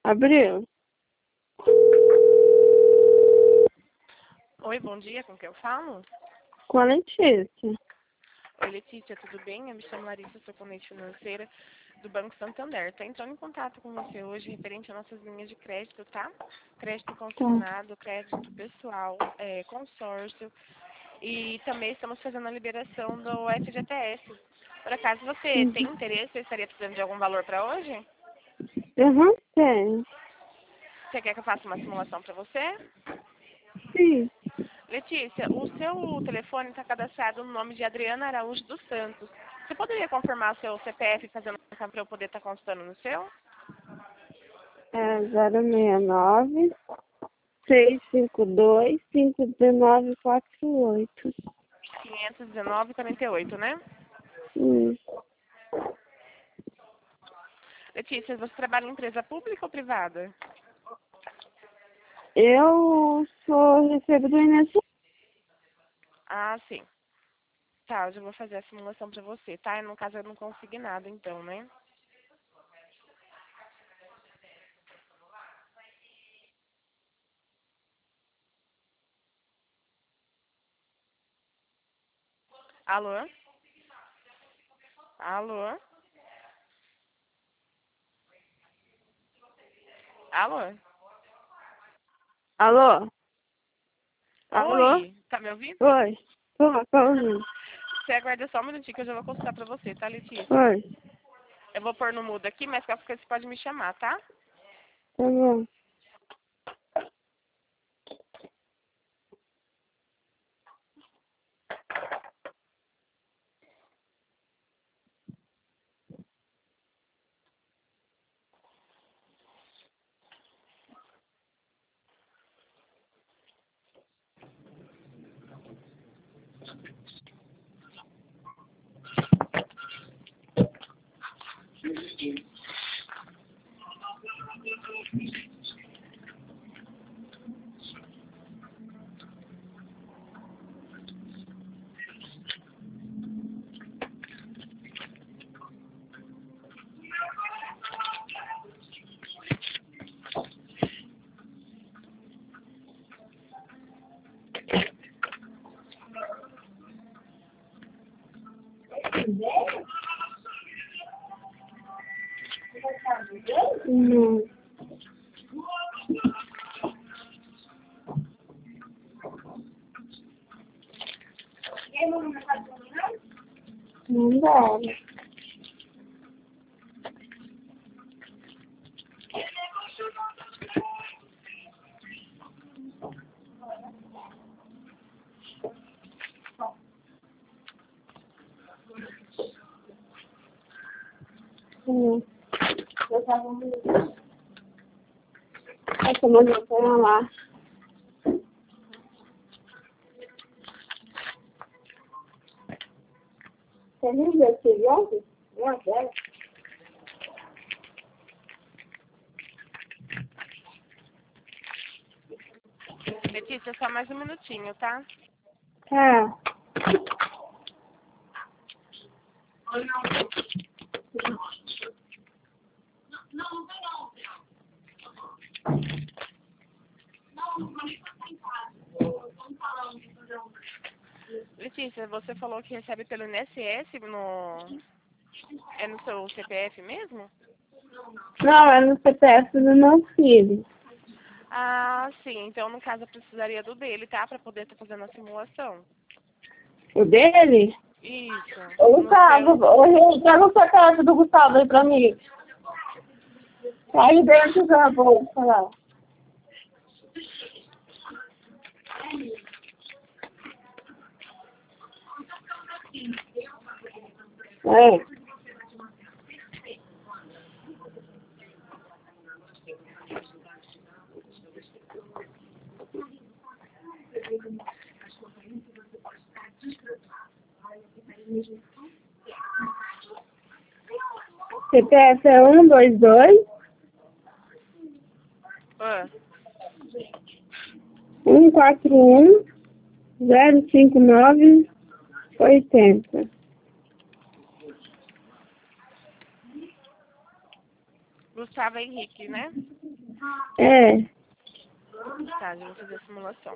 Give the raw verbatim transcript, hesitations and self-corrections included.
Abriu. Oi, bom dia, com quem eu falo? Com a Letícia. Oi, Letícia, tudo bem? Eu me chamo Larissa, sou corrente financeira do Banco Santander. Estou entrando em contato com você hoje referente às nossas linhas de crédito, tá? Crédito consignado, crédito pessoal, é, consórcio. E também estamos fazendo a liberação do F G T S. Por acaso você Uhum. tem interesse, você estaria precisando de algum valor para hoje? Uhum, tem. Você quer que eu faça uma simulação para você? Sim. Letícia, o seu telefone está cadastrado no nome de Adriana Araújo dos Santos. Você poderia confirmar o seu C P F fazendo para eu poder estar constando no seu? É zero seis nove, seis cinco dois, cinco um nove quatro oito. quinhentos e dezenove, quarenta e oito, né? Hum. Letícia, você trabalha em empresa pública ou privada? Eu sou recebo do I N S S. Ah, sim. Tá, eu já vou fazer a simulação para você, tá? No caso eu não consegui nada, então, né? Alô? Alô? Alô? Alô? Alô? Oi, tá me ouvindo? Oi. Tô, tô ouvindo. Você aguarda só um minutinho que eu já vou consultar para você, tá, Letícia? Oi. Eu vou pôr no mudo aqui, mas qualquer coisa você pode me chamar, tá? Tá bom. Não. Não dá. Hum. Eu tava muito... Essa montanha lá. Você nem viu aquele ontem? Uma dela. Letícia, só mais um minutinho, tá? Tá. Letícia, você falou que recebe pelo I N S S no... É no seu C P F mesmo? Não, é no C P F do meu filho. Ah, sim. Então, no caso, eu precisaria do dele, tá? Pra poder estar fazendo a simulação. O dele? Isso. O No Gustavo. seu... Ô, pega o C P F do Gustavo aí pra mim. Tá aí dentro da bolsa lá. É. C P F é um, dois, dois, Ah, um, quatro, um, zero, cinco, nove, oitenta. Gustavo Henrique, né? É. Tá, já vou fazer a simulação.